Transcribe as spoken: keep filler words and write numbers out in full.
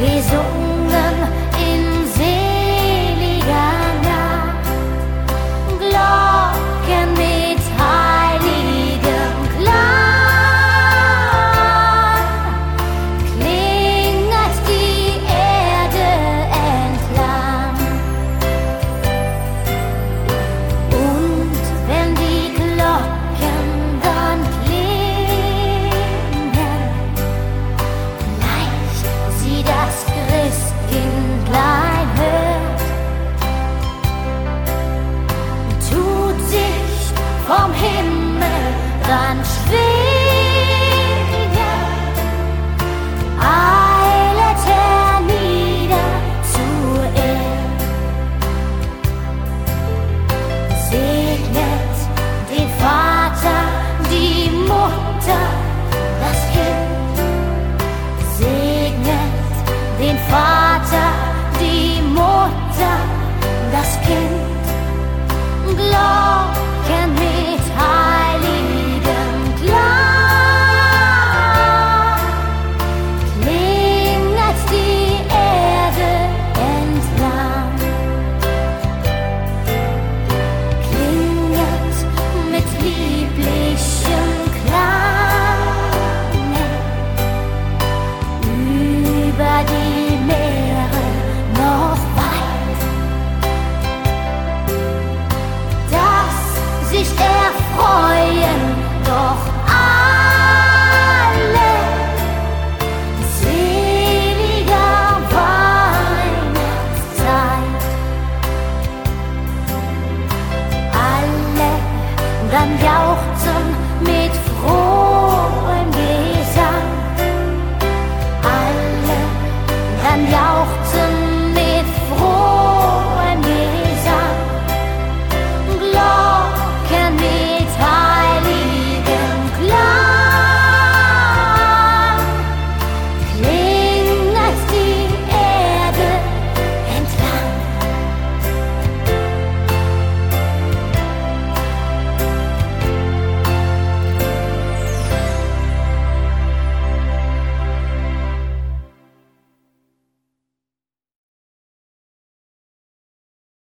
gesungen in seliger Nacht. Glocken mit heiligem Klang klinget die Erde entlang. Und wenn die Glocken dann klingen, gleich sie das Christkindlein hört, tut sich vom Himmel dann schwingen, eilet hernieder zur Erd, segnet den Vater, die Mutter, das Kind, segnet den Vater.